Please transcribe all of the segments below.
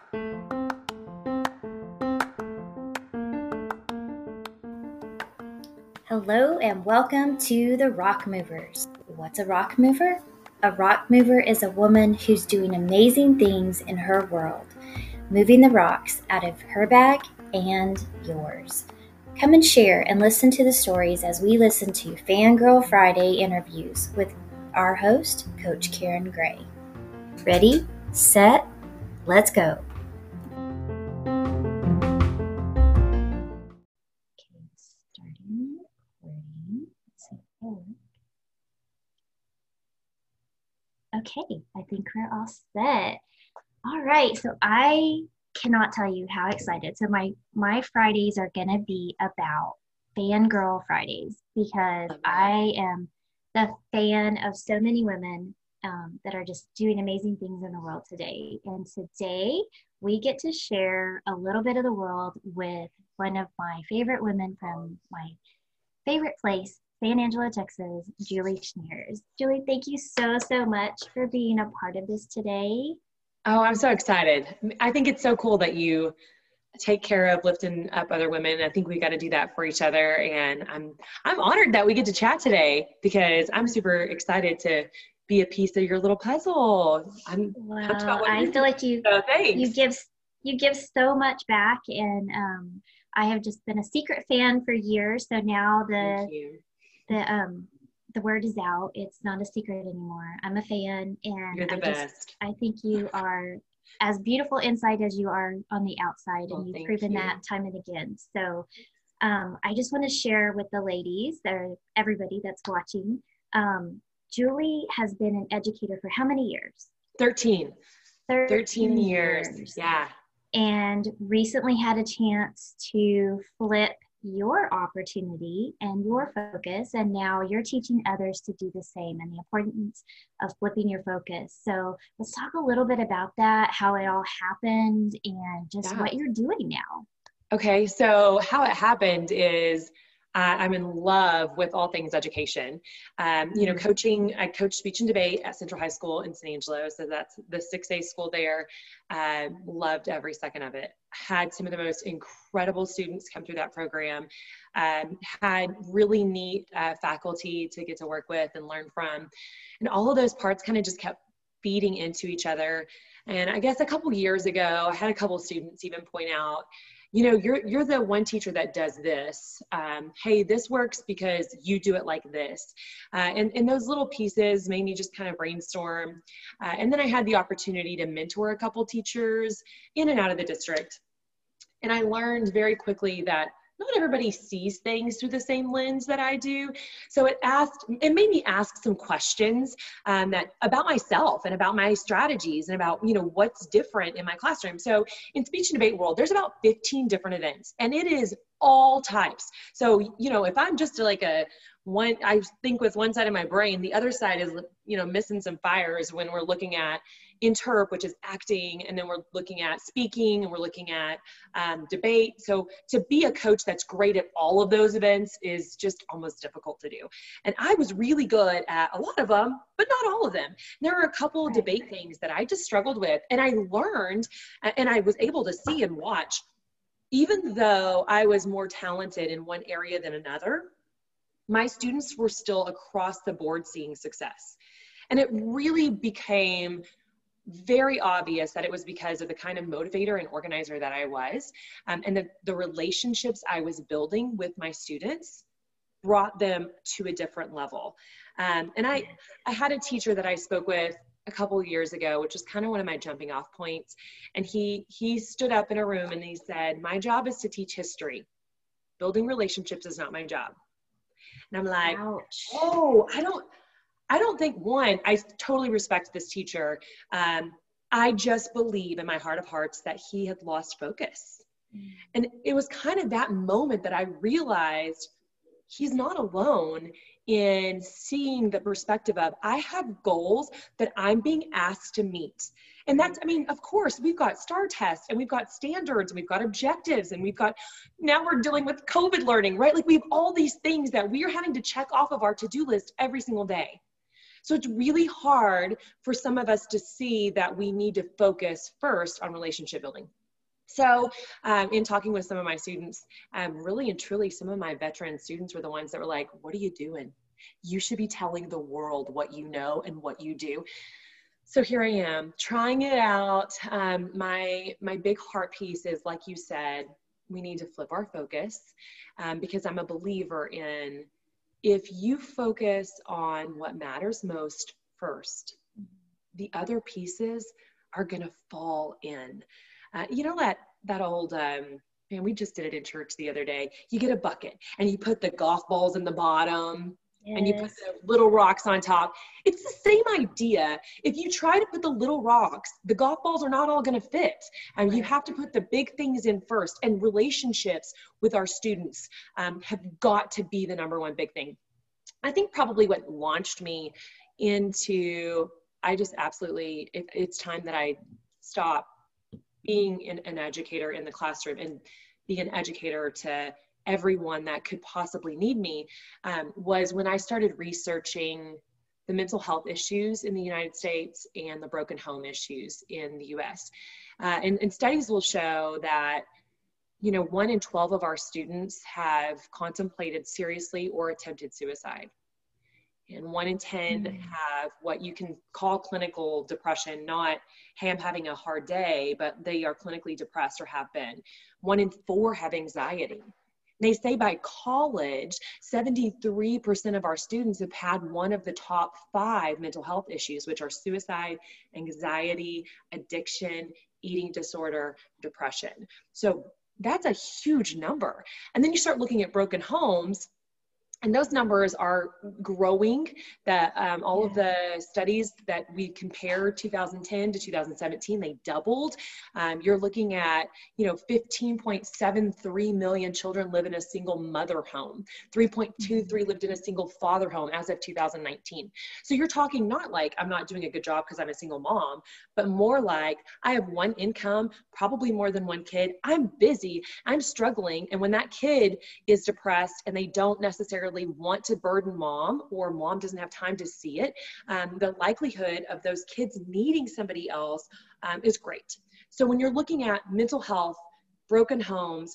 Hello and welcome to the Rock Movers. What's a rock mover? A rock mover is a woman who's doing amazing things in her world, moving the rocks out of her bag and yours. Come and share and listen to the stories as we listen to Fangirl Friday interviews with our host, Coach Karen Gray. Ready, set, let's go. Okay, I think we're all set. All right, so I cannot tell you how excited. So my Fridays are going to be about Fangirl Fridays because I am the fan of so many women that are just doing amazing things in the world today. And today we get to share a little bit of the world with one of my favorite women from my favorite place, San Angelo, Texas, Julie Schneers. Julie, thank you so much for being a part of this today. Oh, I'm so excited. I think it's so cool that you take care of lifting up other women. I think we got to do that for each other. And I'm honored that we get to chat today because I'm super excited to be a piece of your little puzzle. Wow, I feel like you give so much back, and I have just been a secret fan for years. So now the word is out. It's not a secret anymore. I'm a fan, and you're the best. I think you are as beautiful inside as you are on the outside, and you've proven that time and again. So I just want to share with the ladies, or everybody that's watching, Julie has been an educator for how many years? 13 years. Yeah. And recently had a chance to flip your opportunity and your focus, and now you're teaching others to do the same and the importance of flipping your focus. So let's talk a little bit about that, how it all happened, and just what you're doing now. Okay, so how it happened is I'm in love with all things education. Coaching, I coach speech and debate at Central High School in San Angelo. So that's the 6A school there. Loved every second of it. Had some of the most incredible students come through that program. Had really neat faculty to get to work with and learn from. And all of those parts kind of just kept feeding into each other. And I guess a couple years ago, I had a couple students even point out, you're the one teacher that does this. Hey, this works because you do it like this. And those little pieces made me just kind of brainstorm. And then I had the opportunity to mentor a couple teachers in and out of the district. And I learned very quickly that not everybody sees things through the same lens that I do. So it made me ask some questions about myself and about my strategies and about, what's different in my classroom. So in speech and debate world, there's about 15 different events, and it is all types. So, if I'm just I think with one side of my brain, the other side is, missing some fires when we're looking at interp, which is acting, and then we're looking at speaking, and we're looking at debate. So to be a coach that's great at all of those events is just almost difficult to do. And I was really good at a lot of them, but not all of them. There were a couple of debate things that I just struggled with, and I learned, and I was able to see and watch, even though I was more talented in one area than another, my students were still across the board seeing success. And it really became very obvious that it was because of the kind of motivator and organizer that I was, and the relationships I was building with my students brought them to a different level. And I had a teacher that I spoke with a couple of years ago, which was kind of one of my jumping off points. And he stood up in a room and he said, "My job is to teach history. Building relationships is not my job." And I'm like, ouch. Oh, I don't think I totally respect this teacher. I just believe in my heart of hearts that he had lost focus. And it was kind of that moment that I realized he's not alone in seeing the perspective of, I have goals that I'm being asked to meet. And that's, of course, we've got STAR tests and we've got standards and we've got objectives and now we're dealing with COVID learning, right? Like we have all these things that we are having to check off of our to-do list every single day. So it's really hard for some of us to see that we need to focus first on relationship building. So in talking with some of my students, really and truly, some of my veteran students were the ones that were like, what are you doing? You should be telling the world what you know and what you do. So here I am trying it out. My big heart piece is, like you said, we need to flip our focus, because I'm a believer in, if you focus on what matters most first, the other pieces are going to fall in. You know, that old, man, we just did it in church the other day. You get a bucket and you put the golf balls in the bottom. Yes. And you put the little rocks on top. It's the same idea. If you try to put the little rocks, the golf balls are not all going to fit. Right. You have to put the big things in first. And relationships with our students have got to be the number one big thing. I think probably what launched me into, I just absolutely, it's time that I stop being an educator in the classroom and be an educator to everyone that could possibly need me, was when I started researching the mental health issues in the United States and the broken home issues in the US. And studies will show that, 1 in 12 of our students have contemplated seriously or attempted suicide. And 1 in 10 have what you can call clinical depression, not, hey, I'm having a hard day, but they are clinically depressed or have been. 1 in 4 have anxiety. They say by college, 73% of our students have had one of the top 5 mental health issues, which are suicide, anxiety, addiction, eating disorder, depression. So that's a huge number. And then you start looking at broken homes, and those numbers are growing. That all of the studies that we compare 2010 to 2017, they doubled. You're looking at, 15.73 million children live in a single mother home. 3.23 lived in a single father home as of 2019. So you're talking not like I'm not doing a good job because I'm a single mom, but more like I have one income, probably more than one kid. I'm busy, I'm struggling. And when that kid is depressed and they don't necessarily want to burden mom, or mom doesn't have time to see it, the likelihood of those kids needing somebody else is great. So when you're looking at mental health, broken homes,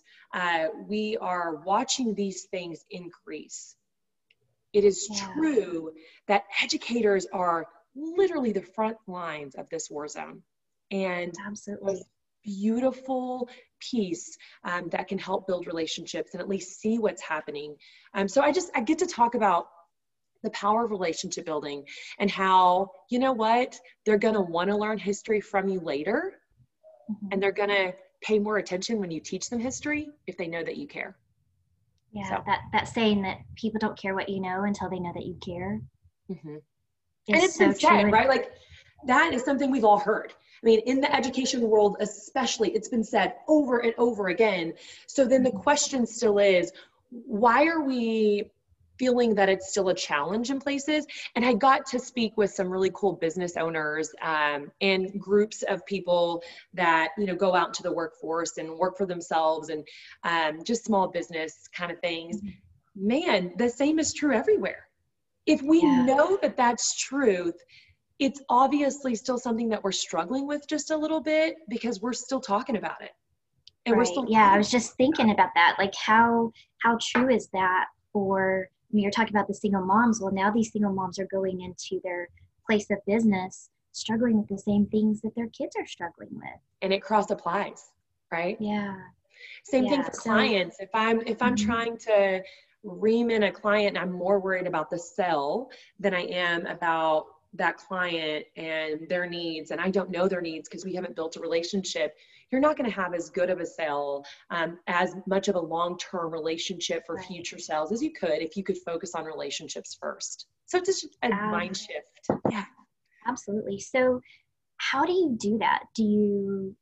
we are watching these things increase. It is true that educators are literally the front lines of this war zone. And absolutely beautiful piece that can help build relationships and at least see what's happening. So I get to talk about the power of relationship building and how, they're going to want to learn history from you later. And they're going to pay more attention when you teach them history if they know that you care. Yeah, so. that saying that people don't care what you know until they know that you care. And it's so been said, right? Like, that is something we've all heard. I mean, in the education world especially, it's been said over and over again. So then the question still is, why are we feeling that it's still a challenge in places? And I got to speak with some really cool business owners and groups of people that, go out into the workforce and work for themselves and just small business kind of things. Man, the same is true everywhere. If we know that that's truth, it's obviously still something that we're struggling with just a little bit because we're still talking about it. And we're still I was just thinking about that. Like how true is that for, you're talking about the single moms. Well, now these single moms are going into their place of business, struggling with the same things that their kids are struggling with. And it cross applies, right? Yeah. Same thing for clients. If I'm trying to ream in a client and I'm more worried about the sell than I am about that client and their needs, and I don't know their needs because we haven't built a relationship, you're not going to have as good of a sale, as much of a long-term relationship for future sales as you could if you could focus on relationships first. So it's just a mind shift. Yeah, absolutely. So how do you do that? Do you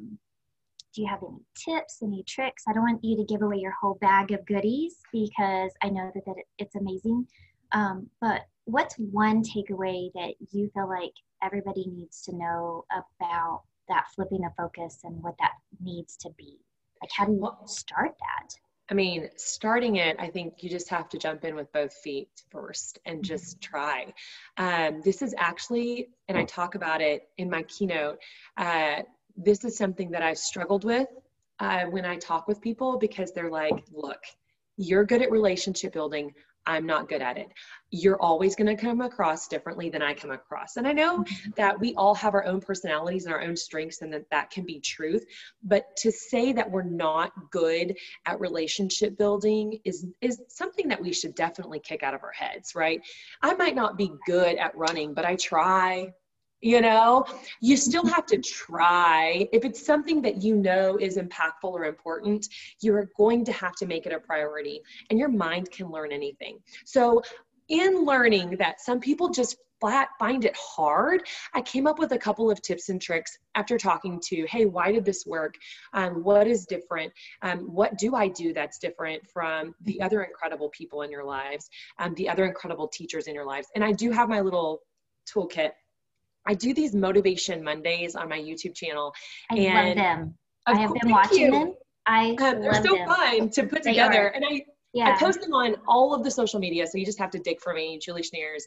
have any tips, any tricks? I don't want you to give away your whole bag of goodies because I know that it's amazing. But what's one takeaway that you feel like everybody needs to know about that flipping the focus and what that needs to be? Like, how do you start that? I mean, starting it, I think you just have to jump in with both feet first and Mhm. just try. This is actually, and I talk about it in my keynote, this is something that I've struggled with when I talk with people, because they're like, look, you're good at relationship building. I'm not good at it. You're always going to come across differently than I come across. And I know Mhm. that we all have our own personalities and our own strengths, and that can be truth. But to say that we're not good at relationship building is something that we should definitely kick out of our heads, right? I might not be good at running, but I try. You still have to try. If it's something that you know is impactful or important, you're going to have to make it a priority, and your mind can learn anything. So in learning that some people just flat find it hard, I came up with a couple of tips and tricks after talking to, hey, why did this work? What is different? What do I do that's different from the other incredible people in your lives, the other incredible teachers in your lives? And I do have my little toolkit. I do these Motivation Mondays on my YouTube channel. I love And them. I of have course, been thank watching you. them. I They're love so them. fun to put They together. are. And I Yeah. post them on all of the social media. So you just have to dig for me, Julie Schneers,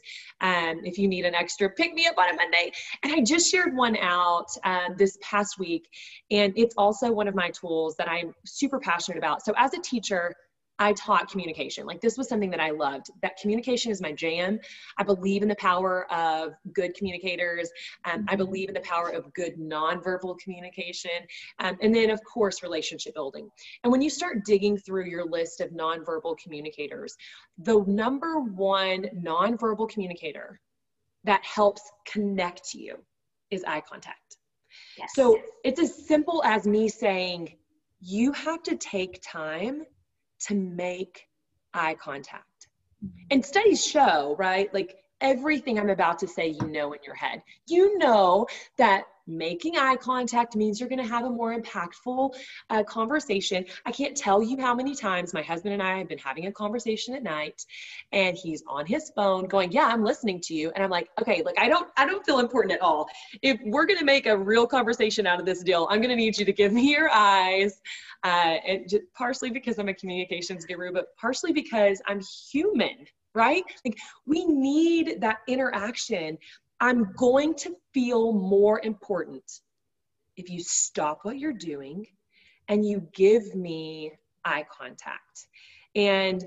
if you need an extra pick me up on a Monday. And I just shared one out this past week. And it's also one of my tools that I'm super passionate about. So as a teacher, I taught communication. Like, this was something that I loved. That communication is my jam. I believe in the power of good communicators. I Mhm. believe in the power of good nonverbal communication. And then, of course, relationship building. And when you start digging through your list of nonverbal communicators, the number one nonverbal communicator that helps connect you is eye contact. Yes. So it's as simple as me saying, you have to take time to make eye contact. Mhm. And studies show, right? Like, everything I'm about to say, in your head. You know that making eye contact means you're going to have a more impactful conversation. I can't tell you how many times my husband and I have been having a conversation at night, and he's on his phone going, yeah, I'm listening to you. And I'm like, okay, like, I don't feel important at all. If we're going to make a real conversation out of this deal, I'm going to need you to give me your eyes. And just partially because I'm a communications guru, but partially because I'm human, right? Like, we need that interaction. I'm going to feel more important if you stop what you're doing and you give me eye contact. And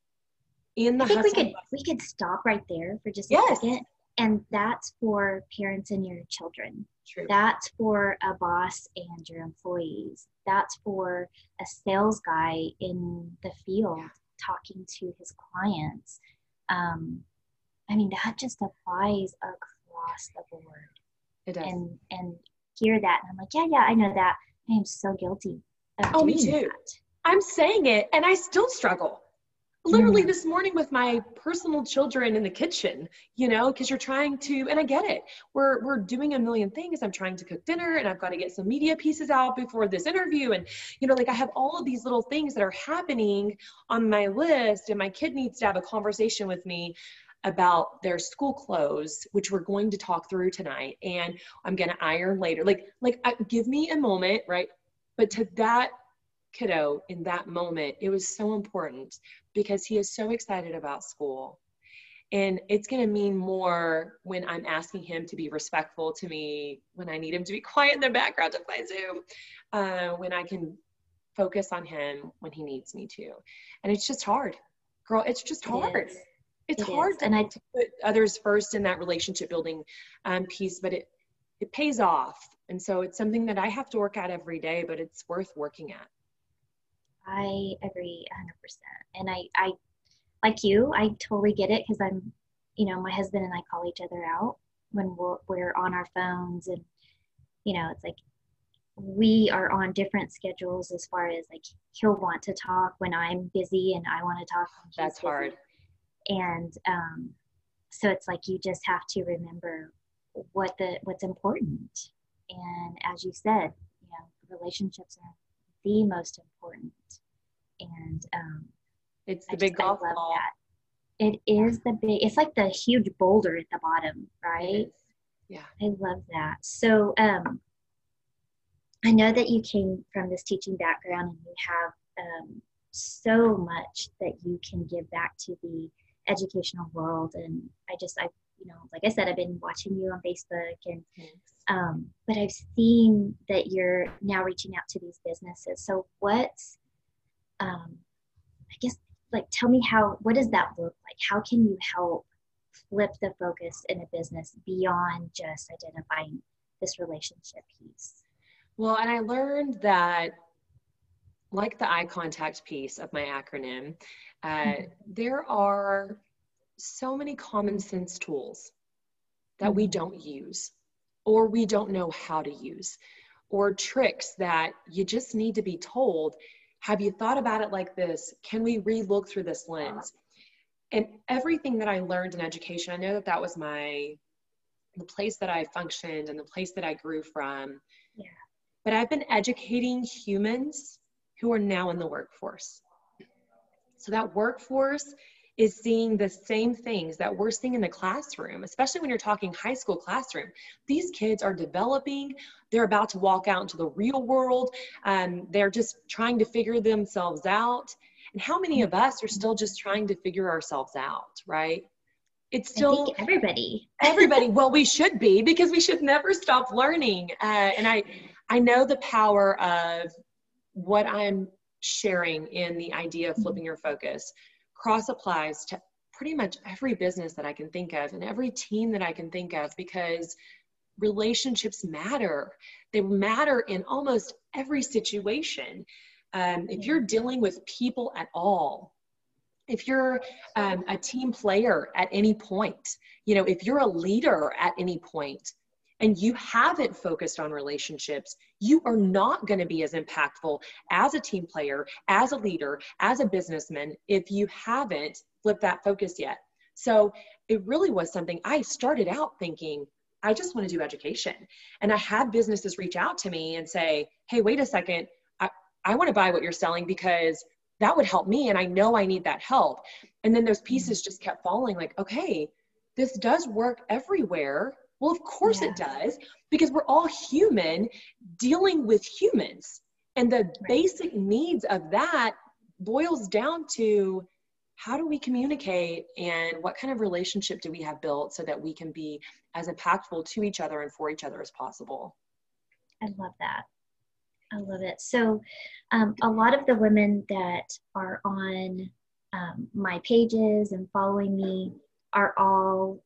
in the I think we hustle, could we could stop right there for just a yes, second. And that's for parents and your children. true. That's for a boss and your employees. That's for a sales guy in the field talking to his clients. Um, I mean, that just applies across the board. It does. And hear that, and I'm like, yeah, I know that. I am so guilty of Oh, me doing too. that. I'm saying it and I still struggle. Literally Mm. this morning with my personal children in the kitchen, because you're trying to, and I get it. We're doing a million things. I'm trying to cook dinner, and I've got to get some media pieces out before this interview. And, like, I have all of these little things that are happening on my list, and my kid needs to have a conversation with me about their school clothes, which we're going to talk through tonight. And I'm going to iron later. Give me a moment, right? But to that kiddo in that moment, it was so important because he is so excited about school. And it's going to mean more when I'm asking him to be respectful to me, when I need him to be quiet in the background of my Zoom, when I can focus on him when he needs me to. And it's just hard. Girl, it's just It hard. is. It's It hard is. And to put others first in that relationship building piece, but it pays off. And so it's something that I have to work at every day, but it's worth working at. I agree 100%. And I like you, I totally get it because my husband and I call each other out when we're on our phones, and it's like we are on different schedules as far as like he'll want to talk when I'm busy and I want to talk when he's That's hard. busy. And so it's like you just have to remember what's important. And as you said, relationships are the most important. And it's the big golf love ball. that. It is it's like the huge boulder at the bottom, right? Yeah. I love that. So I know that you came from this teaching background and you have so much that you can give back to the educational world. And like I said, I've been watching you on Facebook, and but I've seen that you're now reaching out to these businesses. So I guess, like, tell me what does that look like? How can you help flip the focus in a business beyond just identifying this relationship piece? Well, and I learned that, like the eye contact piece of my acronym, there are so many common sense tools that we don't use, or we don't know how to use, or tricks that you just need to be told, have you thought about it like this? Can we re-look through this lens? And everything that I learned in education, I know that was the place that I functioned and the place that I grew from. Yeah. But I've been educating humans who are now in the workforce. So that workforce is seeing the same things that we're seeing in the classroom, especially when you're talking high school classroom. These kids are developing, they're about to walk out into the real world, they're just trying to figure themselves out. And how many of us are still just trying to figure ourselves out, right? It's still— I think everybody. Everybody. Well, we should be, because we should never stop learning. And I know the power of what I'm sharing in the idea of flipping your focus cross applies to pretty much every business that I can think of and every team that I can think of, because relationships matter. They matter in almost every situation. If you're dealing with people at all, if you're a team player at any point, if you're a leader at any point, and you haven't focused on relationships, you are not going to be as impactful as a team player, as a leader, as a businessman, if you haven't flipped that focus yet. So it really was something I started out thinking, I just want to do education. And I had businesses reach out to me and say, hey, wait a second, I want to buy what you're selling because that would help me. And I know I need that help. And then those pieces just kept falling, like, okay, this does work everywhere. Well, of course it does, because we're all human dealing with humans. And the basic needs of that boils down to, how do we communicate and what kind of relationship do we have built so that we can be as impactful to each other and for each other as possible? I love that. I love it. So a lot of the women that are on my pages and following me are all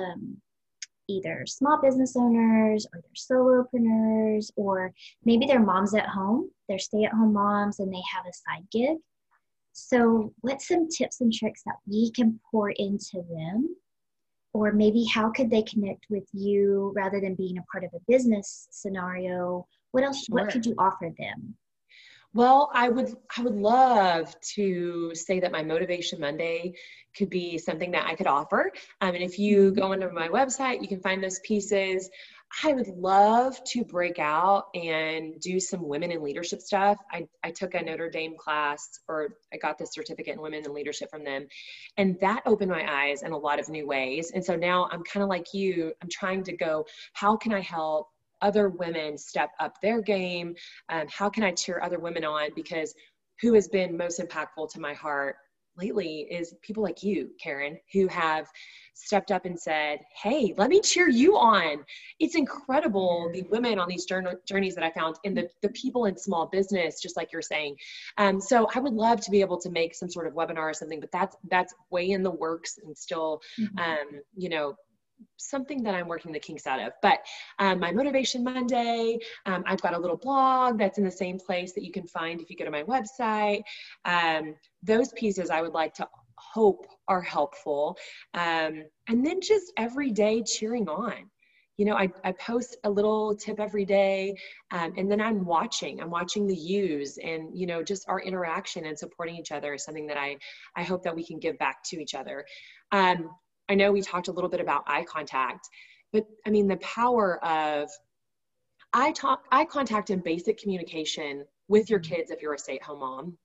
either small business owners, or they're solopreneurs, or maybe they're moms at home. They're stay-at-home moms and they have a side gig. So what's some tips and tricks that we can pour into them? Or maybe how could they connect with you rather than being a part of a business scenario? What else, what could you offer them? Well, I would love to say that my Motivation Monday could be something that I could offer. And if you go onto my website, you can find those pieces. I would love to break out and do some women in leadership stuff. I took a Notre Dame class, or I got the certificate in women in leadership from them. And that opened my eyes in a lot of new ways. And so now I'm kind of like you, I'm trying to go, how can I help other women step up their game? How can I cheer other women on? Because who has been most impactful to my heart lately is people like you, Karen, who have stepped up and said, hey, let me cheer you on. It's incredible, the women on these journeys that I found, and the people in small business, just like you're saying. So I would love to be able to make some sort of webinar or something, but that's way in the works and still, something that I'm working the kinks out of. But my Motivation Monday, I've got a little blog that's in the same place that you can find if you go to my website. Those pieces I would like to hope are helpful. And then just every day cheering on. I post a little tip every day, and then I'm watching the use, and, just our interaction and supporting each other is something that I hope that we can give back to each other. I know we talked a little bit about eye contact, but I mean, the power of eye contact and basic communication with your kids if you're a stay-at-home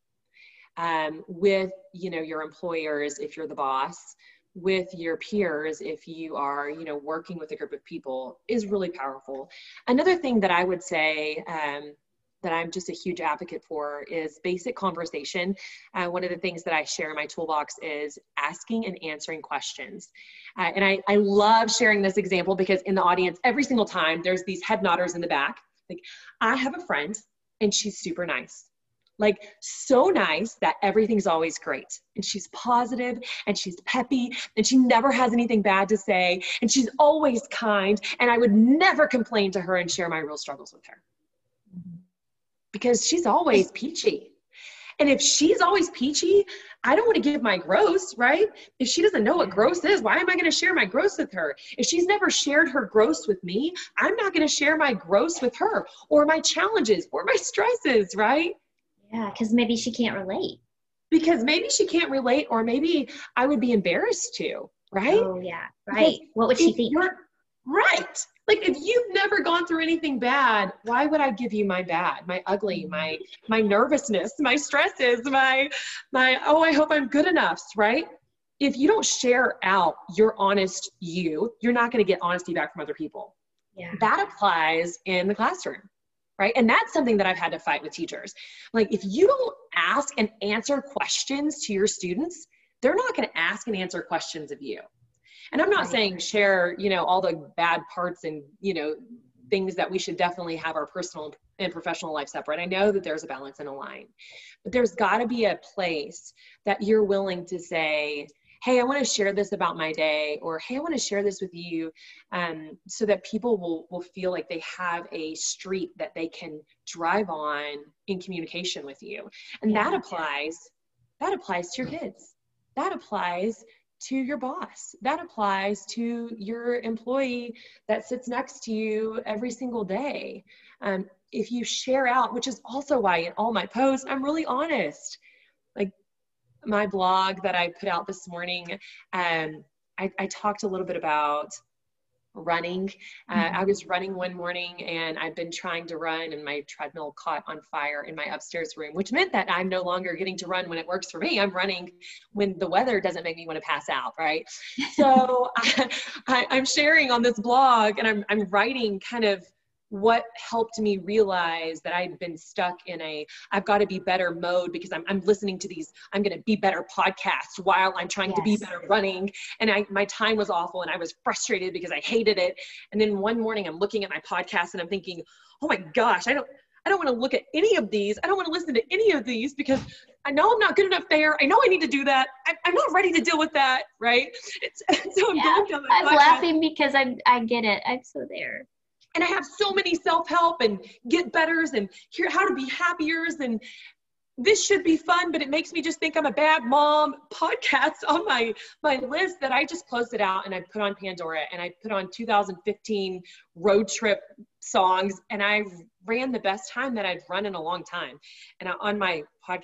mom, with, your employers if you're the boss, with your peers if you are, working with a group of people, is really powerful. Another thing that I would say, that I'm just a huge advocate for is basic conversation. One of the things that I share in my toolbox is asking and answering questions. And I love sharing this example because in the audience, every single time there's these head nodders in the back. Like, I have a friend and she's super nice. Like, so nice that everything's always great. And she's positive and she's peppy and she never has anything bad to say. And she's always kind. And I would never complain to her and share my real struggles with her because she's always peachy. And if she's always peachy, I don't want to give my gross, right? If she doesn't know what gross is, why am I going to share my gross with her? If she's never shared her gross with me, I'm not going to share my gross with her or my challenges or my stresses, right? Yeah, because maybe she can't relate. Because maybe she can't relate, or maybe I would be embarrassed to, right? Oh, yeah, right. Because what would she think? Right. Like, if you've never gone through anything bad, why would I give you my bad, my ugly, my nervousness, my stresses, my, oh, I hope I'm good enough, right? If you don't share out your honest you're not going to get honesty back from other people. Yeah. That applies in the classroom. Right? And that's something that I've had to fight with teachers. Like, if you don't ask and answer questions to your students, they're not going to ask and answer questions of you. And I'm not saying share, all the bad parts and, things that we should definitely have our personal and professional life separate. I know that there's a balance and a line, but there's got to be a place that you're willing to say, hey, I want to share this about my day, or hey, I want to share this with you, so that people will feel like they have a street that they can drive on in communication with you. And that applies to your kids. That applies to your boss. That applies to your employee that sits next to you every single day. If you share out, which is also why in all my posts, I'm really honest. Like, my blog that I put out this morning, I talked a little bit about running. I was running one morning and I've been trying to run and my treadmill caught on fire in my upstairs room, which meant that I'm no longer getting to run when it works for me. I'm running when the weather doesn't make me want to pass out, right? So I'm sharing on this blog and I'm writing kind of what helped me realize that I'd been stuck in I've got to be better mode because I'm listening to these, I'm going to be better podcasts while I'm trying to be better running. And my time was awful and I was frustrated because I hated it. And then one morning I'm looking at my podcast and I'm thinking, oh my gosh, I don't want to look at any of these. I don't want to listen to any of these because I know I'm not good enough there. I know I need to do that. I'm not ready to deal with that. Right. So I'm laughing because I get it. I'm so there. And I have so many self-help and get betters and how to be happiers and this should be fun, but it makes me just think I'm a bad mom podcasts on my list that I just closed it out and I put on Pandora and I put on 2015 road trip songs and I ran the best time that I'd run in a long time. And on my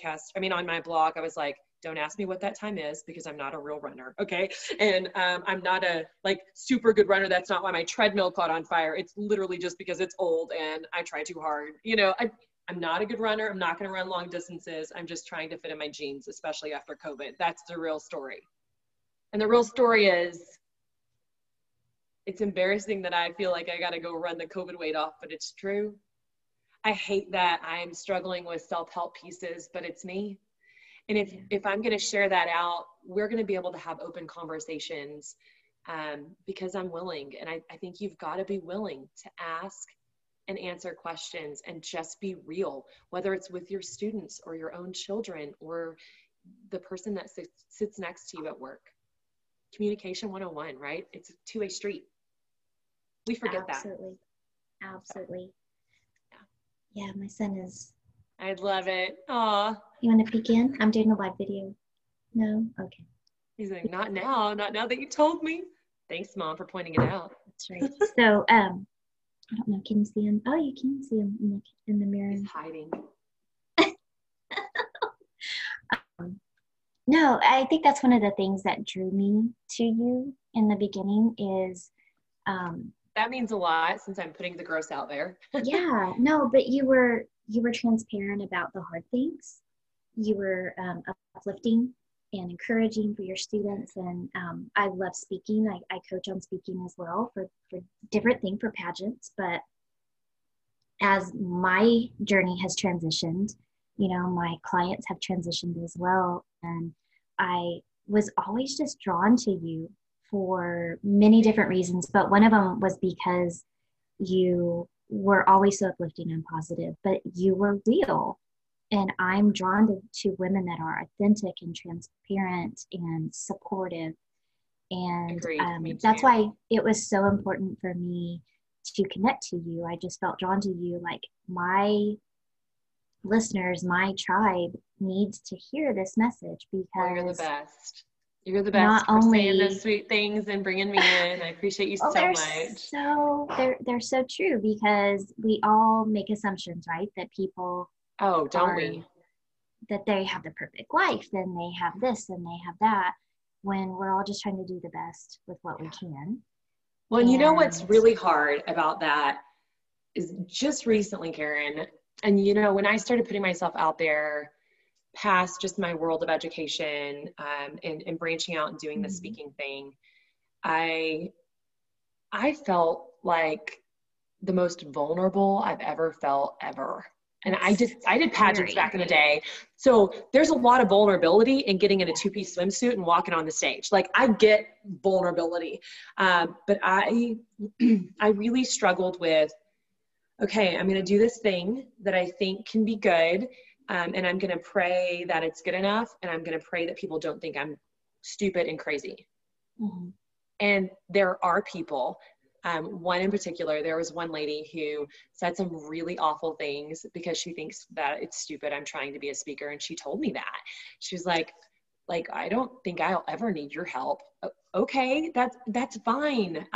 blog, I was like, don't ask me what that time is because I'm not a real runner. Okay. And I'm not a super good runner. That's not why my treadmill caught on fire. It's literally just because it's old and I try too hard. I'm not a good runner. I'm not going to run long distances. I'm just trying to fit in my jeans, especially after COVID. That's the real story. And the real story is it's embarrassing that I feel like I got to go run the COVID weight off, but it's true. I hate that I'm struggling with self-help pieces, but it's me. And if I'm going to share that out, we're going to be able to have open conversations because I'm willing. And I think you've got to be willing to ask and answer questions and just be real, whether it's with your students or your own children or the person that sits next to you at work. Communication 101, right? It's a two-way street. We forget Absolutely. that. Absolutely. Yeah, my son is. I'd love it. Aw. You want to peek in? I'm doing a live video. No? Okay. He's like, not now that you told me. Thanks, Mom, for pointing it out. That's right. So, I don't know. Can you see him? Oh, you can see him in the mirror. He's hiding. No, I think that's one of the things that drew me to you in the beginning is. That means a lot since I'm putting the gross out there. Yeah, no, but you were transparent about the hard things. You were uplifting and encouraging for your students. And I love speaking. I coach on speaking as well for different things, for pageants. But as my journey has transitioned, my clients have transitioned as well. And I was always just drawn to you for many different reasons. But one of them was because you were always so uplifting and positive, but you were real. And I'm drawn to women that are authentic and transparent and supportive. And Agreed. that's why it was so important for me to connect to you. I just felt drawn to you. Like, my listeners, my tribe needs to hear this message, because you're the best. You're the not best for only saying those sweet things and bringing me in. I appreciate you so much. They're so true, because we all make assumptions, right? That people that they have the perfect life, and they have this and they have that, when we're all just trying to do the best with what we can. Well, and you know what's really hard about that is just recently, Karen, and when I started putting myself out there past just my world of education, and branching out and doing the speaking thing, I felt like the most vulnerable I've ever felt ever. And I did pageants back in the day. So there's a lot of vulnerability in getting in a 2-piece swimsuit and walking on the stage. Like, I get vulnerability. But I really struggled with, okay, I'm going to do this thing that I think can be good. And I'm going to pray that it's good enough. And I'm going to pray that people don't think I'm stupid and crazy. Mm-hmm. And there are people, one in particular, there was one lady who said some really awful things because she thinks that it's stupid I'm trying to be a speaker. And she told me that. She was like, I don't think I'll ever need your help. Okay, that's fine.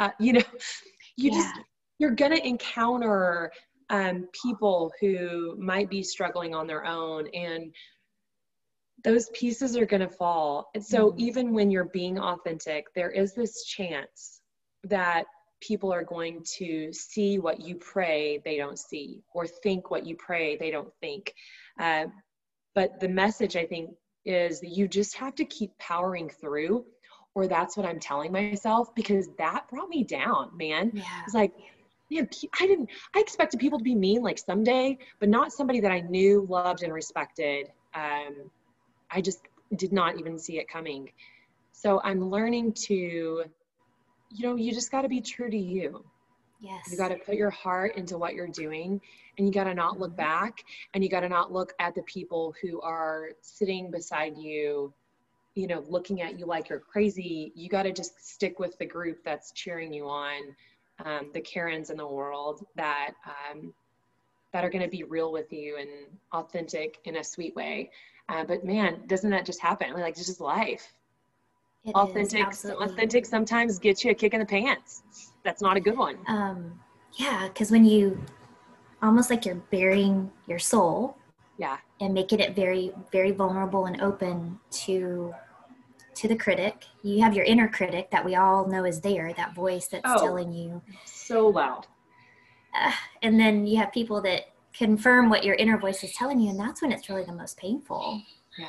You're going to encounter people who might be struggling on their own, and those pieces are going to fall. And so even when you're being authentic, there is this chance that people are going to see what you pray they don't see, or think what you pray they don't think. But the message, I think, is that you just have to keep powering through, or that's what I'm telling myself, because that brought me down, man. Yeah. It's like, man, I expected people to be mean like someday, but not somebody that I knew, loved, and respected. I just did not even see it coming. So I'm learning to, you just got to be true to you. Yes. You got to put your heart into what you're doing, and you got to not look back, and you got to not look at the people who are sitting beside you, looking at you like you're crazy. You got to just stick with the group that's cheering you on, the Karens in the world that are going to be real with you and authentic in a sweet way. But man, doesn't that just happen? Like, it's just life. Authentic sometimes gets you a kick in the pants. That's not a good one. Yeah, because when you almost like you're burying your soul, and making it very, very vulnerable and open to the critic. You have your inner critic that we all know is there, that voice that's telling you so loud. And then you have people that confirm what your inner voice is telling you, and that's when it's really the most painful.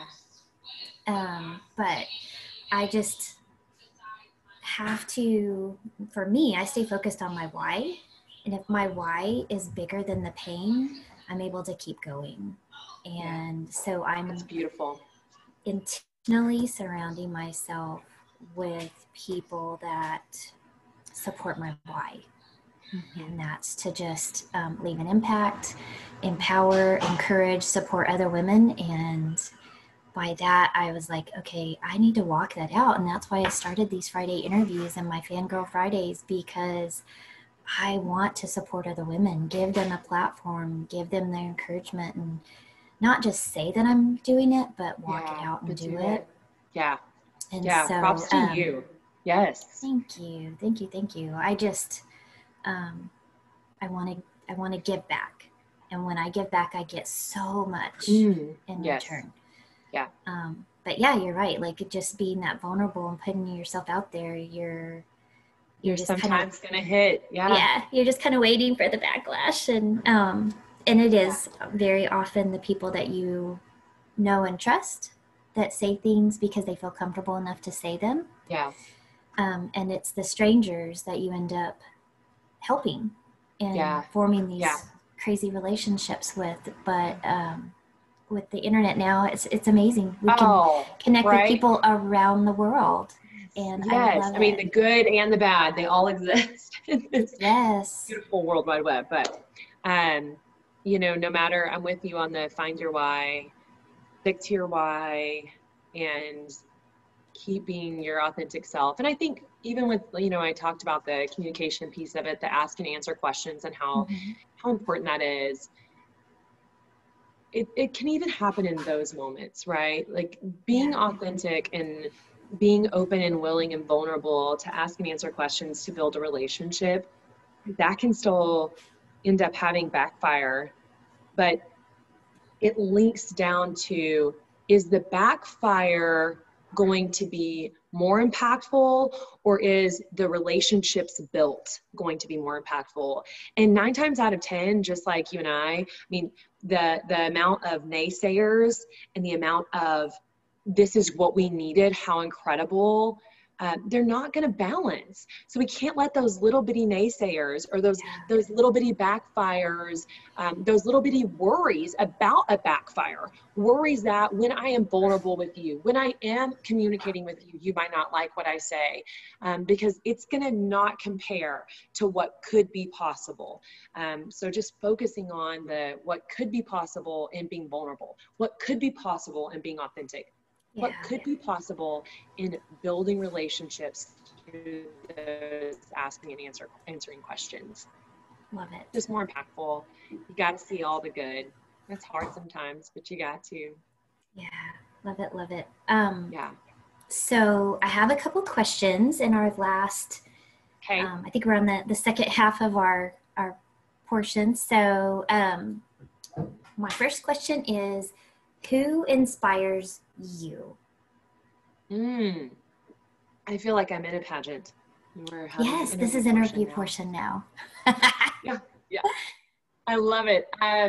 But I just have to, for me, I stay focused on my why. And if my why is bigger than the pain, I'm able to keep going. And so That's beautiful. Intentionally surrounding myself with people that support my why. And that's to just leave an impact, empower, encourage, support other women. And by that, I was like, okay, I need to walk that out. And that's why I started these Friday interviews and my Fangirl Fridays, because I want to support other women, give them a platform, give them their encouragement, and not just say that I'm doing it, but walk it out and do it. Yeah. And so, props to you. Yes. Thank you. I just, I want to give back. And when I give back, I get so much in return. Yeah. But yeah, you're right. Like, just being that vulnerable and putting yourself out there, you're just sometimes going to hit. Yeah. You're just kind of waiting for the backlash. And it is very often the people that you know and trust that say things because they feel comfortable enough to say them. Yeah. And it's the strangers that you end up helping and forming these crazy relationships with, but with the internet now, it's amazing. We can Oh, connect with right. people around the world, and I Yes. love I mean, it. the good and the bad, they all exist in this Yes. beautiful World Wide Web. But, no matter, I'm with you on the find your why, stick to your why, and keep being your authentic self. And I think even with, I talked about the communication piece of it, the ask and answer questions and how Mm-hmm. important that is. It can even happen in those moments, right? Like being Yeah. authentic and being open and willing and vulnerable to ask and answer questions to build a relationship, that can still end up having backfire. But it links down to, is the backfire going to be more impactful, or is the relationships built going to be more impactful? And 9 times out of 10, just like you and I mean, the amount of naysayers and the amount of this is what we needed, how incredible, they're not going to balance. So we can't let those little bitty naysayers or those little bitty backfires, those little bitty worries about a backfire, worries that when I am vulnerable with you, when I am communicating with you, you might not like what I say, because it's going to not compare to what could be possible. So just focusing on what could be possible and being vulnerable, what could be possible and being authentic. Yeah. What could be possible in building relationships through those asking and answering questions? Love it. Just more impactful. You got to see all the good. It's hard sometimes, but you got to. Yeah. Love it. Love it. Yeah. So I have a couple questions in our last, Okay. I think we're on the second half of our portion. So my first question is, who inspires you? I feel like I'm in a pageant. We're having Yes, an this is interview portion now. Yeah. Yeah. I love it.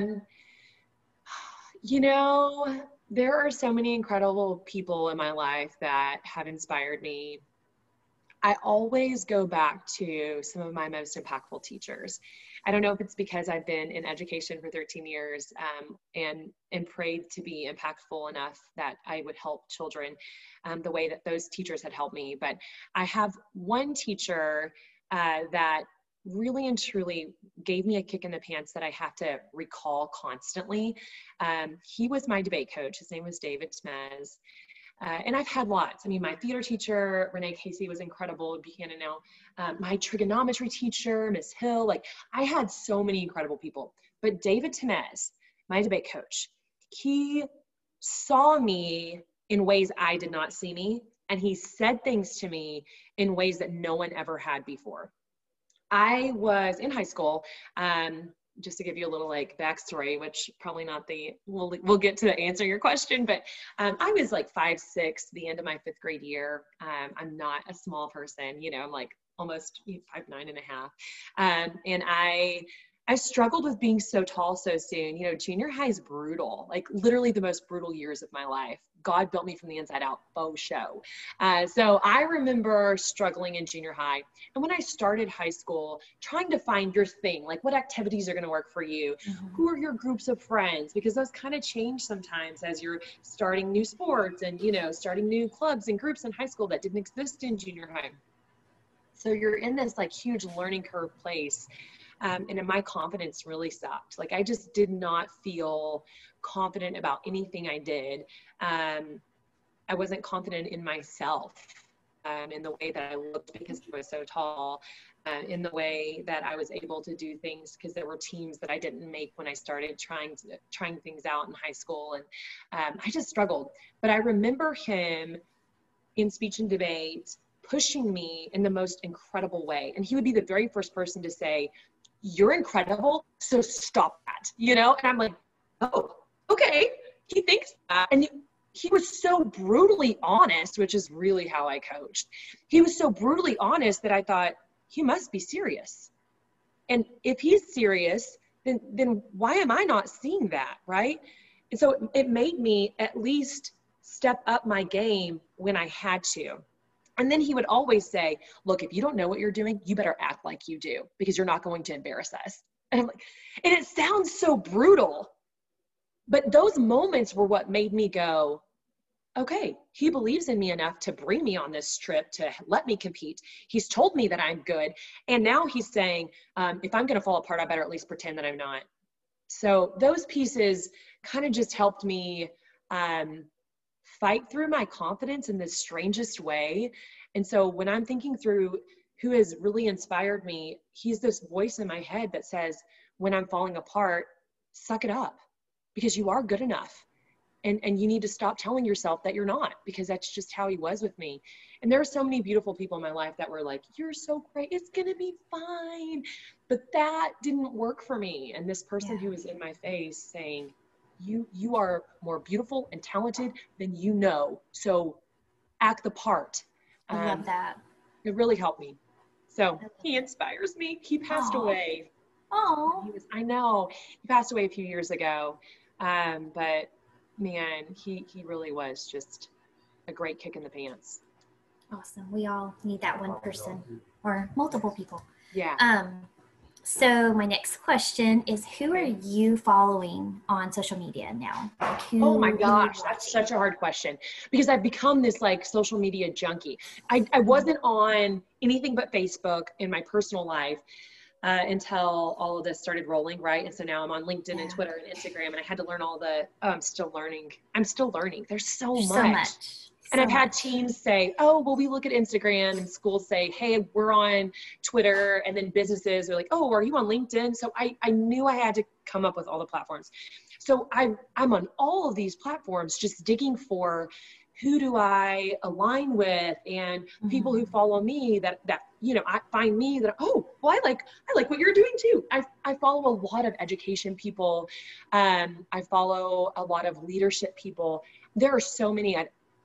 There are so many incredible people in my life that have inspired me. I always go back to some of my most impactful teachers. I don't know if it's because I've been in education for 13 years, and prayed to be impactful enough that I would help children the way that those teachers had helped me. But I have one teacher that really and truly gave me a kick in the pants that I have to recall constantly. He was my debate coach. His name was David Tmez. And I've had lots. I mean, my theater teacher, Renee Casey, was incredible in Buchanan now. My trigonometry teacher, Miss Hill, like I had so many incredible people. But David Tmez, my debate coach, he saw me in ways I did not see me. And he said things to me in ways that no one ever had before. I was in high school, just to give you a little like backstory, which probably not we'll get to answer your question, but I was like 5'6", the end of my 5th grade year. I'm not a small person, I'm like almost 5'9.5", and I struggled with being so tall so soon. Junior high is brutal, like literally the most brutal years of my life. God built me from the inside out, faux show. So I remember struggling in junior high. And when I started high school, trying to find your thing, like what activities are going to work for you? Mm-hmm. Who are your groups of friends? Because those kind of change sometimes as you're starting new sports and, starting new clubs and groups in high school that didn't exist in junior high. So you're in this like huge learning curve place. And my confidence really sucked. Like I just did not feel confident about anything I did. I wasn't confident in myself, in the way that I looked because I was so tall, in the way that I was able to do things because there were teams that I didn't make when I started trying things out in high school. And I just struggled. But I remember him in speech and debate pushing me in the most incredible way. And he would be the very first person to say, "You're incredible, so stop that," And I'm like, oh, okay. He thinks that. And he was so brutally honest, which is really how I coached. He was so brutally honest that I thought, he must be serious. And if he's serious, then why am I not seeing that, right? And so it made me at least step up my game when I had to. And then he would always say, "Look, if you don't know what you're doing, you better act like you do, because you're not going to embarrass us." And I'm like, and it sounds so brutal, but those moments were what made me go, okay, he believes in me enough to bring me on this trip, to let me compete. He's told me that I'm good. And now he's saying, if I'm going to fall apart, I better at least pretend that I'm not. So those pieces kind of just helped me fight through my confidence in the strangest way. And so when I'm thinking through who has really inspired me, he's this voice in my head that says, when I'm falling apart, suck it up, because you are good enough. And you need to stop telling yourself that you're not, because that's just how he was with me. And there are so many beautiful people in my life that were like, you're so great, it's gonna be fine. But that didn't work for me. And this person who was in my face saying, you are more beautiful and talented than you know, so act the part. I love that. It really helped me. So he inspires me. He passed away. Oh, I know, he passed away a few years ago. But man, he really was just a great kick in the pants. awesome. We all need that one person or multiple people. Yeah. So my next question is, who are you following on social media now? Like, Oh my gosh, that's such a hard question, because I've become this like social media junkie. I wasn't on anything but Facebook in my personal life until all of this started rolling, right? And so now I'm on LinkedIn and Twitter and Instagram, and I had to learn all the, I'm still learning. There's so much. And I've had teams say, oh, well, we look at Instagram, and schools say, hey, we're on Twitter. And then businesses are like, oh, are you on LinkedIn? So I knew I had to come up with all the platforms. So I'm on all of these platforms, just digging for who do I align with, and people who follow me that I find me that, oh, well, I like what you're doing too. I follow a lot of education people. I follow a lot of leadership people. There are so many.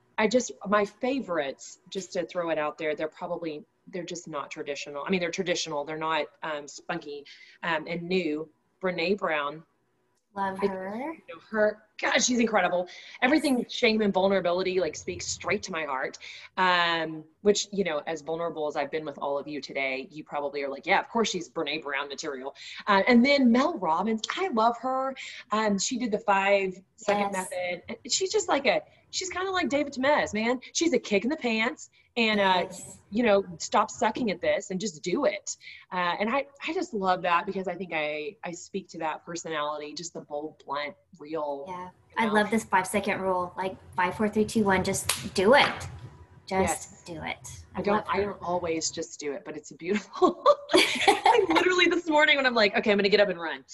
My favorites, just to throw it out there, they're just not traditional. I mean, they're traditional. They're not spunky and new. Brene Brown. Love her. Her, God, she's incredible. Everything shame and vulnerability like speaks straight to my heart. Which, as vulnerable as I've been with all of you today, you probably are like, yeah, of course she's Brene Brown material. And then Mel Robbins, I love her. She did the 5-second method. She's just she's kind of like David Temez, man. She's a kick in the pants, and stop sucking at this and just do it. And I just love that, because I think I speak to that personality, just the bold, blunt, real. Yeah. I love this 5-second rule, like 5, 4, 3, 2, 1, just do it. Just do it. I don't always just do it, but it's beautiful. Like literally this morning when I'm like, okay, I'm going to get up and run.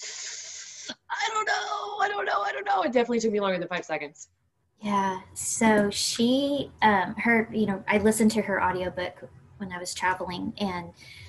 I don't know. It definitely took me longer than 5 seconds. Yeah. So she, I listened to her audiobook when I was traveling, and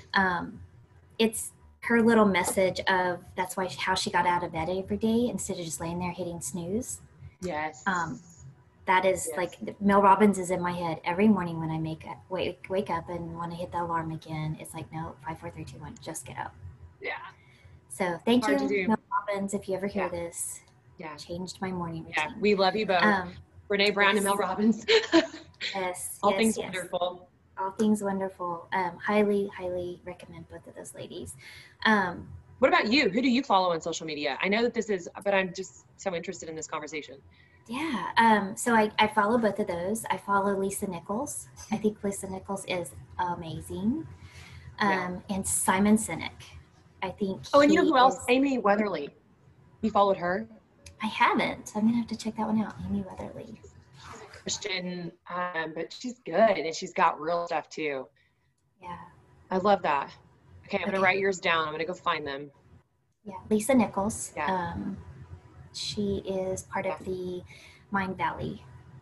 it's her little message of, that's how she got out of bed every day instead of just laying there hitting snooze. Yes. That is like, Mel Robbins is in my head every morning when I wake up and want to hit the alarm again. It's like, no, 5, 4, 3, 2, 1, just get up. Yeah. So thank you, Mel Robbins, if you ever hear this. Yeah. Changed my morning routine. Yeah, we love you both. Brene Brown and Mel Robbins. All things wonderful. All things wonderful. Highly, highly recommend both of those ladies. What about you? Who do you follow on social media? I know that but I'm just so interested in this conversation. Yeah. So I follow both of those. I follow Lisa Nichols. I think Lisa Nichols is amazing. And Simon Sinek. I think. Oh, and you know who else? Amy Weatherly. You followed her? I haven't. I'm gonna have to check that one out. Amy Weatherly. She's a Christian, but she's good, and she's got real stuff too. Yeah. I love that. Okay, I'm gonna write yours down. I'm gonna go find them. Yeah, Lisa Nichols. Yeah. She is part of the Mind Valley,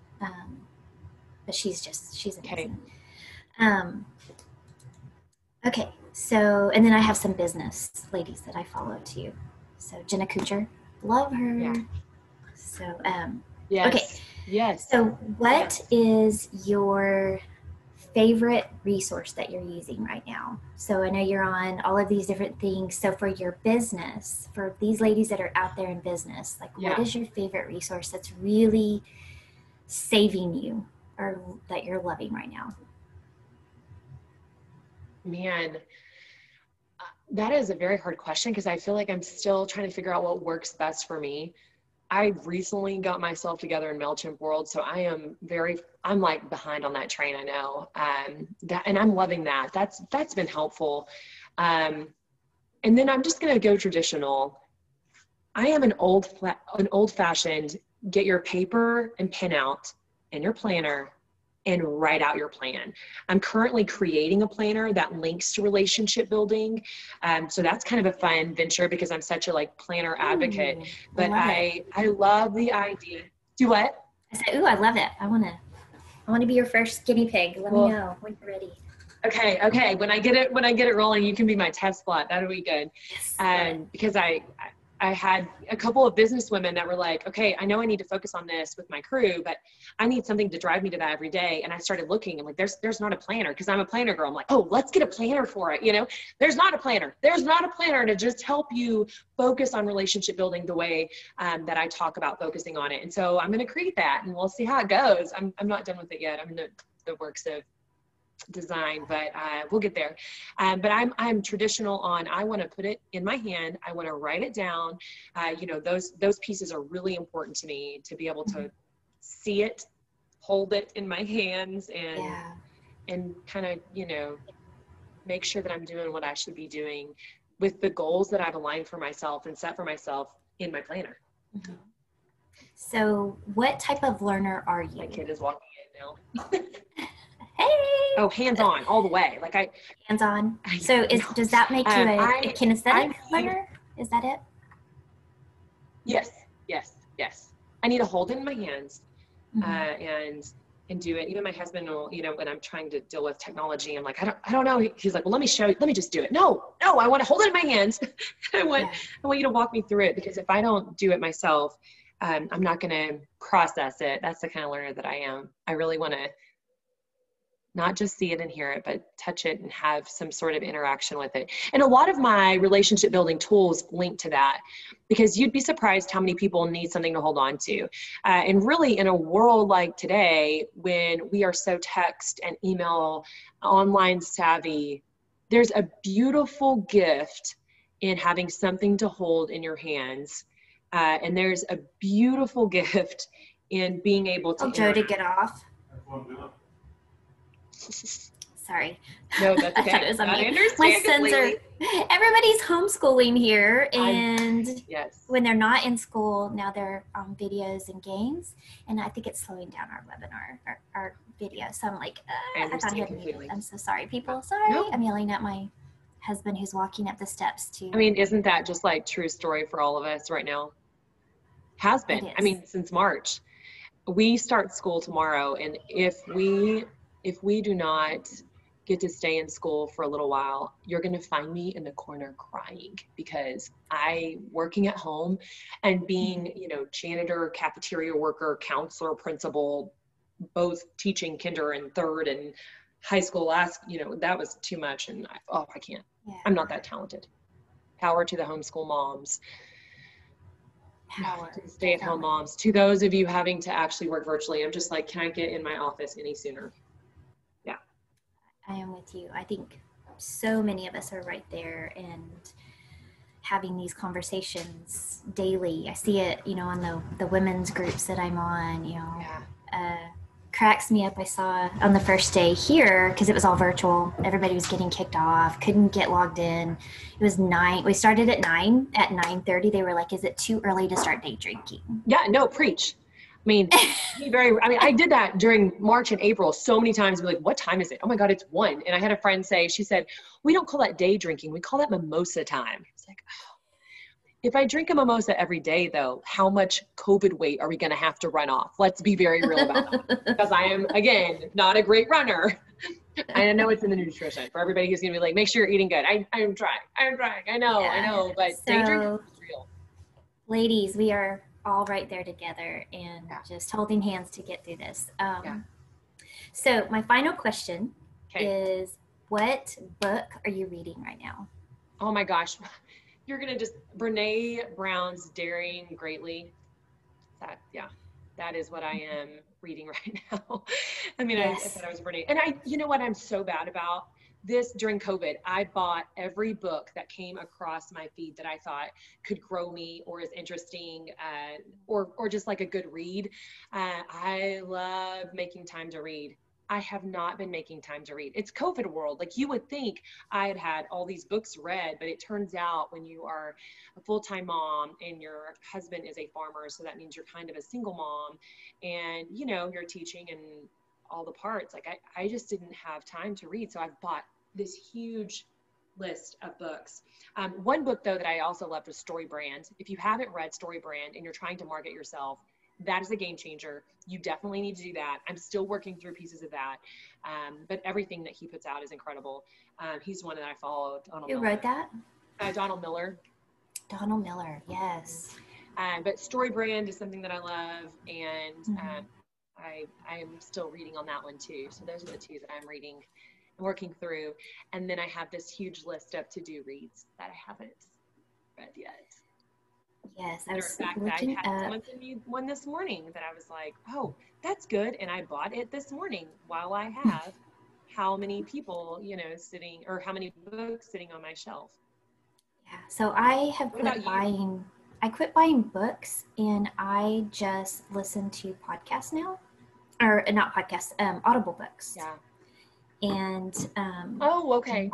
but she's amazing. Okay, so, and then I have some business ladies that I follow too. So Jenna Kutcher, love her. Yeah. So, yes. Okay. Yes. So what is your favorite resource that you're using right now? So I know you're on all of these different things. So for your business, for these ladies that are out there in business, like what is your favorite resource that's really saving you or that you're loving right now? Man, That is a very hard question because I feel like I'm still trying to figure out what works best for me. I recently got myself together in MailChimp world, so I'm like behind on that train. I know, and I'm loving that. That's been helpful. And then I'm just gonna go traditional. I am an old fashioned. Get your paper and pen out and your planner and write out your plan. I'm currently creating a planner that links to relationship building. So that's kind of a fun venture because I'm such a like planner advocate, but I love the idea. Do what? I said, ooh, I love it. I want to be your first guinea pig. Let me know when you're ready. Okay. When I get it rolling, you can be my test plot. That'll be good. Yes, Because I had a couple of business women that were like, okay, I know I need to focus on this with my crew, but I need something to drive me to that every day. And I started looking and like, there's not a planner because I'm a planner girl. I'm like, oh, let's get a planner for it. You know, there's not a planner. There's not a planner to just help you focus on relationship building the way that I talk about focusing on it. And so I'm going to create that and we'll see how it goes. I'm not done with it yet. I'm in the works of design, but we'll get there. But I'm traditional on, I want to put it in my hand. I want to write it down. Those pieces are really important to me to be able to see it, hold it in my hands and kind of, make sure that I'm doing what I should be doing with the goals that I've aligned for myself and set for myself in my planner. Mm-hmm. So what type of learner are you? My kid is walking in now. Hey. Oh, hands-on all the way. Like hands-on. So does that make you a kinesthetic learner? Is that it? Yes. I need to hold it in my hands and do it. Even my husband will, when I'm trying to deal with technology, I'm like, I don't know. He's like, well, let me just do it. No, I want to hold it in my hands. I want you to walk me through it because if I don't do it myself, I'm not going to process it. That's the kind of learner that I am. I really want to not just see it and hear it, but touch it and have some sort of interaction with it. And a lot of my relationship building tools link to that because you'd be surprised how many people need something to hold on to. And really in a world like today, when we are so text and email, online savvy, there's a beautiful gift in having something to hold in your hands. And there's a beautiful gift in being able to Joe to get off. Sorry. No, that's okay. I thought it was on my sons everybody's homeschooling here, and when they're not in school, now they're on videos and games, and I think it's slowing down our webinar, our video. So I'm like, I thought I had muted. I'm so sorry, people. Sorry. Nope. I'm yelling at my husband who's walking up the steps too. I mean, isn't that just like true story for all of us right now? Has been. I mean, since March. We start school tomorrow, and if we do not get to stay in school for a little while, you're going to find me in the corner crying because working at home and being, janitor, cafeteria worker, counselor, principal, both teaching kinder and third and high school that was too much. And I can't. Yeah. I'm not that talented. Power to the homeschool moms. Power to stay-at-home moms. To those of you having to actually work virtually, I'm just like, can I get in my office any sooner? Yeah. I am with you. I think so many of us are right there and having these conversations daily. I see it, on the women's groups that I'm on, cracks me up. I saw on the first day here, because it was all virtual, everybody was getting kicked off, couldn't get logged in. It was 9. We started at 9. At 9:30, they were like, is it too early to start day drinking? Yeah, no, preach. I mean, I did that during March and April so many times. We're like, what time is it? Oh my God, it's 1. And I had a friend say, she said, we don't call that day drinking. We call that mimosa time. It's like, if I drink a mimosa every day though, how much COVID weight are we going to have to run off? Let's be very real about that. Because I am, again, not a great runner. I know it's in the nutrition for everybody who's going to be like, make sure you're eating good. I'm trying. I know, but day drinking is real. Ladies, we are all right there together and just holding hands to get through this. So my final question is, what book are you reading right now? Oh my gosh. You're going to just, Brene Brown's Daring Greatly. That is what I am reading right now. I mean, I thought I was Brene. And you know what I'm so bad about? during COVID, I bought every book that came across my feed that I thought could grow me or is interesting, or just like a good read. I love making time to read. I have not been making time to read. It's COVID world. Like, you would think I had all these books read, but it turns out when you are a full-time mom and your husband is a farmer, so that means you're kind of a single mom, and you're teaching and all the parts. Like, I just didn't have time to read. So I've bought this huge list of books. One book though that I also loved was StoryBrand. If you haven't read StoryBrand and you're trying to market yourself, that is a game changer. You definitely need to do that. I'm still working through pieces of that. But everything that he puts out is incredible. He's one that I follow. Who wrote that? Donald Miller. Donald Miller, yes. But StoryBrand is something that I love, and I am still reading on that one too. So those are the two that I'm reading and working through. And then I have this huge list of to-do reads that I haven't read yet. Yes, I was I had someone send me one this morning that I was like, oh, that's good. And I bought it this morning while I have how many people, sitting, or how many books sitting on my shelf. Yeah. So I have I quit buying books, and I just listen to podcasts now, or not podcasts, Audible books. Yeah. And okay.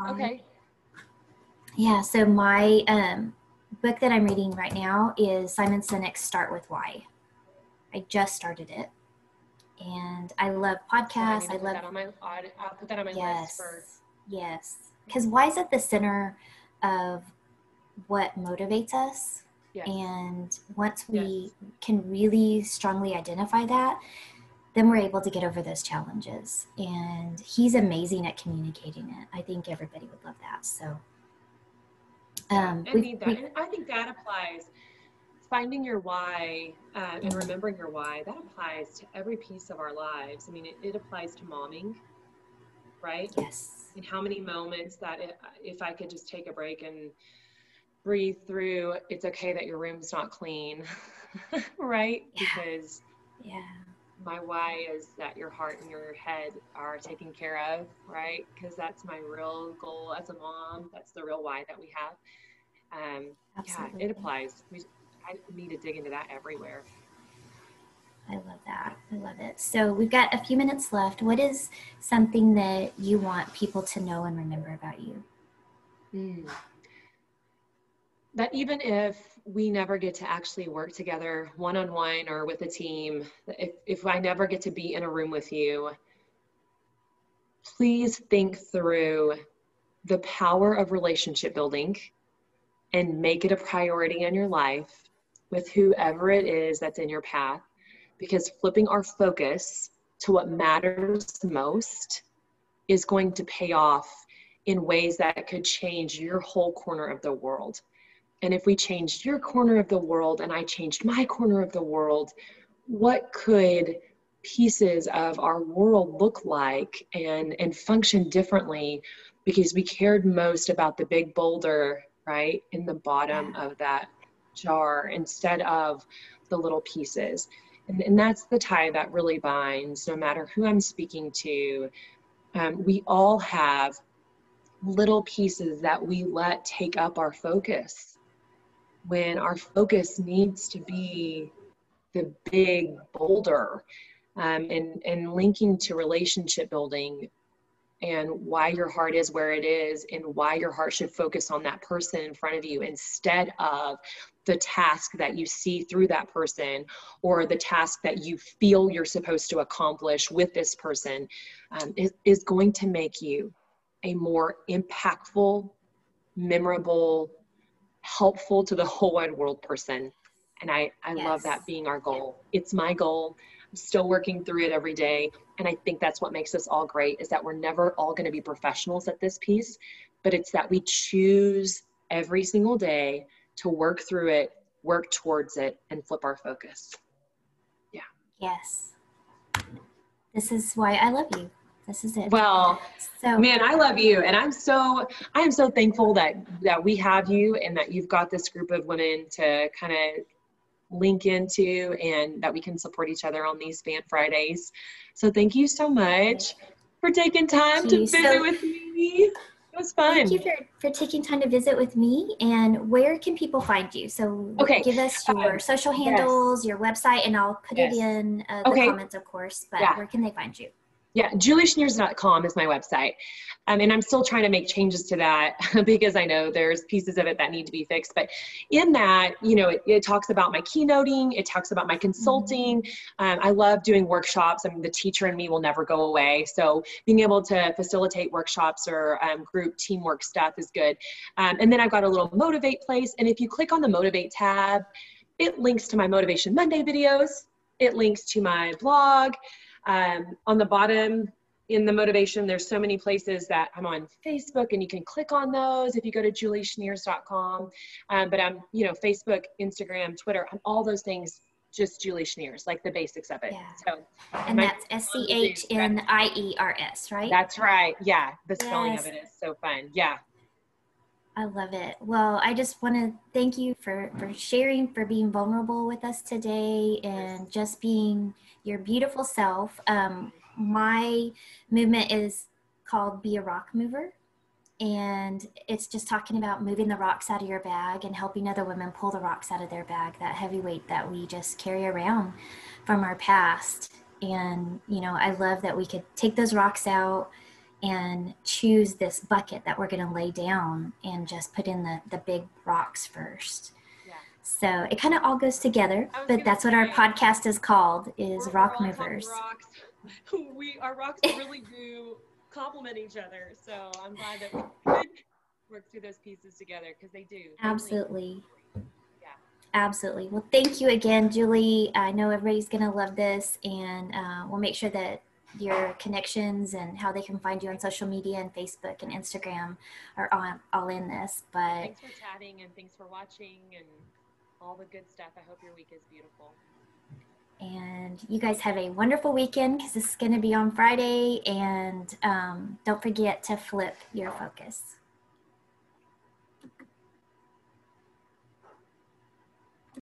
Yeah, so my book that I'm reading right now is Simon Sinek's Start With Why. I just started it, and I love podcasts. I'll put that on my list for. Yes, because why is at the center of what motivates us. Yes. And once we can really strongly identify that, then we're able to get over those challenges. And he's amazing at communicating it. I think everybody would love that. So, and I think that applies. Finding your why and remembering your why, that applies to every piece of our lives. I mean, it applies to momming, right? Yes. And how many moments that if I could just take a break and breathe through, it's okay that your room's not clean, right? Yeah. Because my why is that your heart and your head are taken care of, right? Because that's my real goal as a mom. That's the real why that we have. Absolutely. It applies. I need to dig into that everywhere. I love that. I love it. So we've got a few minutes left. What is something that you want people to know and remember about you? That even if we never get to actually work together one-on-one or with a team, if I never get to be in a room with you, please think through the power of relationship building and make it a priority in your life with whoever it is that's in your path, because flipping our focus to what matters most is going to pay off in ways that could change your whole corner of the world. And if we changed your corner of the world and I changed my corner of the world, what could pieces of our world look like and function differently, because we cared most about the big boulder, right, in the bottom of that jar instead of the little pieces. And that's the tie that really binds, no matter who I'm speaking to. We all have little pieces that we let take up our focus, when our focus needs to be the big boulder, and linking to relationship building and why your heart is where it is and why your heart should focus on that person in front of you instead of the task that you see through that person or the task that you feel you're supposed to accomplish with this person, is going to make you a more impactful, memorable, helpful to the whole wide world person. And I love that being our goal. It's my goal. I'm still working through it every day. And I think that's what makes us all great, is that we're never all going to be professionals at this piece, but it's that we choose every single day to work through it, work towards it, and flip our focus. Yeah. Yes. This is why I love you. This is it. Well, man, I love you. And I am so thankful that we have you and that you've got this group of women to kind of link into, and that we can support each other on these Fan Fridays. So thank you so much for taking time to visit with me. It was fun. Thank you for taking time to visit with me. And where can people find you? So Okay. give us your social handles, your website, and I'll put it in the comments, of course. But where can they find you? Yeah, julieschneers.com is my website. And I'm still trying to make changes to that because I know there's pieces of it that need to be fixed. But in that, you know, it talks about my keynoting, it talks about my consulting. I love doing workshops. I mean, the teacher in me will never go away. So being able to facilitate workshops or group teamwork stuff is good. And then I've got a little Motivate place. And if you click on the Motivate tab, it links to my Motivation Monday videos. It links to my blog. On the bottom in the motivation, there's so many places that I'm on Facebook, and you can click on those if you go to julieschneers.com. But I'm, you know, Facebook, Instagram, Twitter, all those things, just Julie Schneers, like the basics of it. Yeah. So, and that's SCHNIERS, right? That's right. Yeah. The spelling of it is so fun. Yeah. I love it. Well, I just want to thank you for sharing, for being vulnerable with us today, and just being your beautiful self. My movement is called Be a Rock Mover. And it's just talking about moving the rocks out of your bag and helping other women pull the rocks out of their bag, that heavy weight that we just carry around from our past. And, you know, I love that we could take those rocks out and choose this bucket that we're going to lay down and just put in the big rocks first. Yeah. So it kind of all goes together, but that's what our podcast is called, is Rock Movers. Rocks. Our rocks really do complement each other. So I'm glad that we could work through those pieces together, because they do. Absolutely. Absolutely. Well, thank you again, Julie. I know everybody's going to love this, and we'll make sure that your connections and how they can find you on social media and Facebook and Instagram are all in this. But thanks for chatting, and thanks for watching, and all the good stuff. I hope your week is beautiful. And you guys have a wonderful weekend, because this is going to be on Friday. And don't forget to flip your focus.